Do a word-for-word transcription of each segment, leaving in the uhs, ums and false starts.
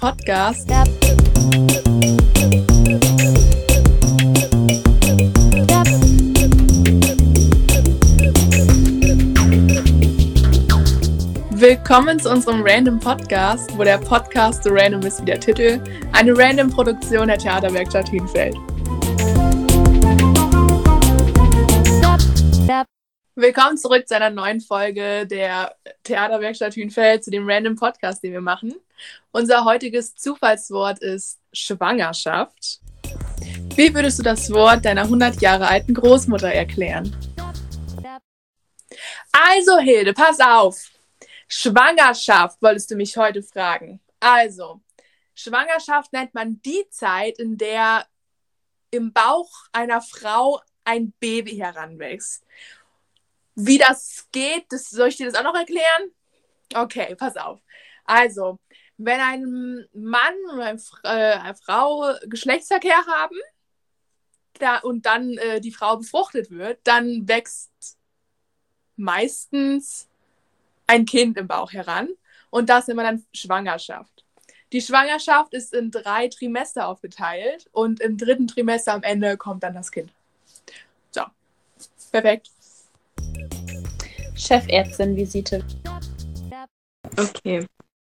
Podcast. Willkommen zu unserem Random Podcast, wo der Podcast so random ist wie der Titel, eine Random-Produktion der Theaterwerkstatt Hünfeld. Willkommen zurück zu einer neuen Folge der Theaterwerkstatt Hünfeld, zu dem Random Podcast, den wir machen. Unser heutiges Zufallswort ist Schwangerschaft. Wie würdest du das Wort deiner hundert Jahre alten Großmutter erklären? Also Hilde, pass auf! Schwangerschaft wolltest du mich heute fragen. Also, Schwangerschaft nennt man die Zeit, in der im Bauch einer Frau ein Baby heranwächst. Wie das geht, das, soll ich dir das auch noch erklären? Okay, pass auf. Also, wenn ein Mann oder eine, äh, eine Frau Geschlechtsverkehr haben da, und dann äh, die Frau befruchtet wird, dann wächst meistens ein Kind im Bauch heran und das nennt man dann Schwangerschaft. Die Schwangerschaft ist in drei Trimester aufgeteilt und im dritten Trimester am Ende kommt dann das Kind. So, perfekt. Chefärztin-Visite. Okay.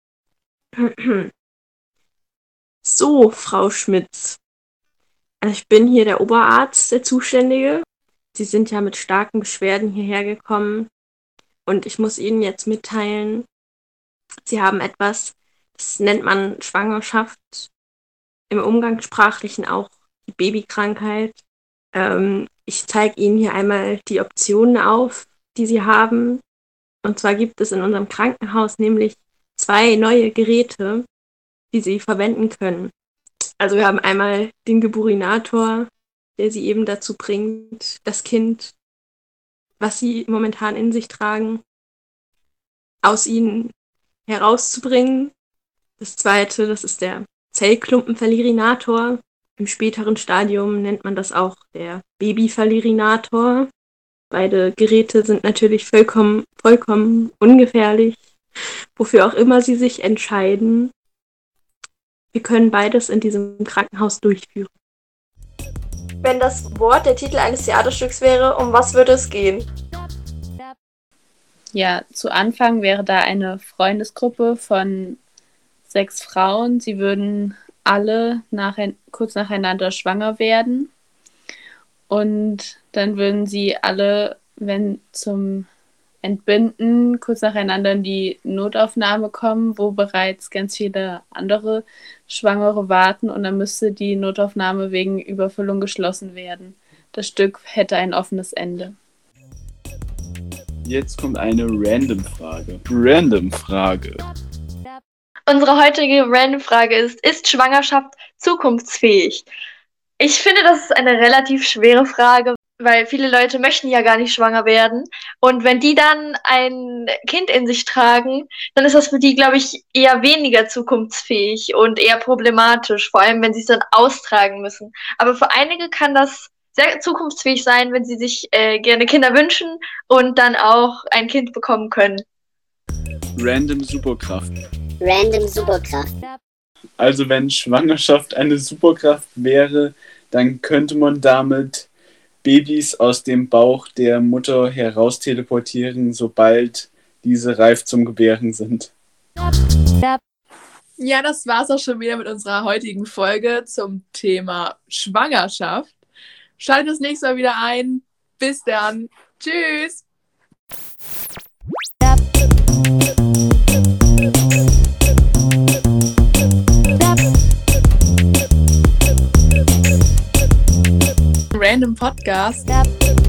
So, Frau Schmitz. Also ich bin hier der Oberarzt, der Zuständige. Sie sind ja mit starken Beschwerden hierher gekommen. Und ich muss Ihnen jetzt mitteilen, Sie haben etwas, das nennt man Schwangerschaft, im Umgangssprachlichen auch die Babykrankheit. Ähm, ich zeige Ihnen hier einmal die Optionen auf, die Sie haben. Und zwar gibt es in unserem Krankenhaus nämlich zwei neue Geräte, die Sie verwenden können. Also wir haben einmal den Geburinator, der Sie eben dazu bringt, das Kind, was Sie momentan in sich tragen, aus Ihnen herauszubringen. Das zweite, das ist der Zellklumpenverlierinator. Im späteren Stadium nennt man das auch der Babyverlierinator. Beide Geräte sind natürlich vollkommen, vollkommen ungefährlich, wofür auch immer Sie sich entscheiden. Wir können beides in diesem Krankenhaus durchführen. Wenn das Wort der Titel eines Theaterstücks wäre, um was würde es gehen? Ja, zu Anfang wäre da eine Freundesgruppe von sechs Frauen. Sie würden alle nach, kurz nacheinander schwanger werden. Und dann würden sie alle, wenn zum Entbinden, kurz nacheinander in die Notaufnahme kommen, wo bereits ganz viele andere Schwangere warten. Und dann müsste die Notaufnahme wegen Überfüllung geschlossen werden. Das Stück hätte ein offenes Ende. Jetzt kommt eine Random-Frage. Random-Frage. Unsere heutige Random-Frage ist, ist Schwangerschaft zukunftsfähig? Ich finde, das ist eine relativ schwere Frage, weil viele Leute möchten ja gar nicht schwanger werden. Und wenn die dann ein Kind in sich tragen, dann ist das für die, glaube ich, eher weniger zukunftsfähig und eher problematisch, vor allem wenn sie es dann austragen müssen. Aber für einige kann das sehr zukunftsfähig sein, wenn sie sich äh, gerne Kinder wünschen und dann auch ein Kind bekommen können. Random Superkraft. Random Superkraft. Also wenn Schwangerschaft eine Superkraft wäre, dann könnte man damit Babys aus dem Bauch der Mutter heraus teleportieren, sobald diese reif zum Gebären sind. Ja, das war's auch schon wieder mit unserer heutigen Folge zum Thema Schwangerschaft. Schaltet das nächste Mal wieder ein. Bis dann. Tschüss. Random Podcast.